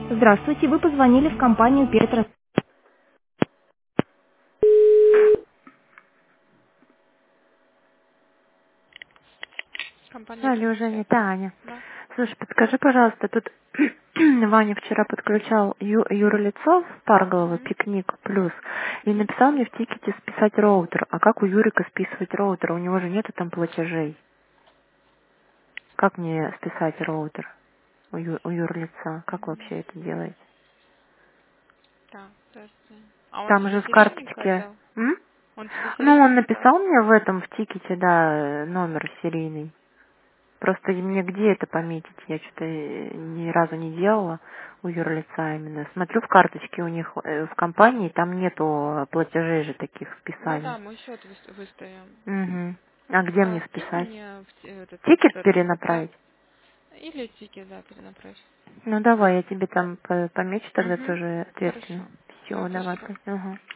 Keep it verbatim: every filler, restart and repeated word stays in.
Здравствуйте, вы позвонили в компанию Петра. Компания Алло, Женя, Петра. это Аня. Да. Слушай, подскажи, пожалуйста, тут Ваня вчера подключал Ю, юрлицо в Парголово, Мгм. Пикник Плюс, и Мгм. написал мне в тикете списать роутер. А как у Юрика списывать роутер? У него же нету там платежей. Как мне списать роутер у, ю, у юрлица? Как Мгм. вообще это делать? Так, подожди. А он Там тебе же в серийник карточке... хотел? М? Он тебе Ну, он серийник хотел? написал мне в этом, в тикете, да, номер серийный. Просто мне где это пометить? Я что-то э, ни разу не делала у юрлица именно. Смотрю в карточке у них э, в компании, там нету платежей же таких Ну списаний. да, мы счет выс- выставим. Угу. А где мне А, скинь списать? мне в те- этот Тикет этот, да. перенаправить? Или тикет, да, перенаправь. Ну давай, я тебе там по- помечу тогда Угу. тоже Хорошо. ответственно. Да, Все, давай. спасибо. Ага.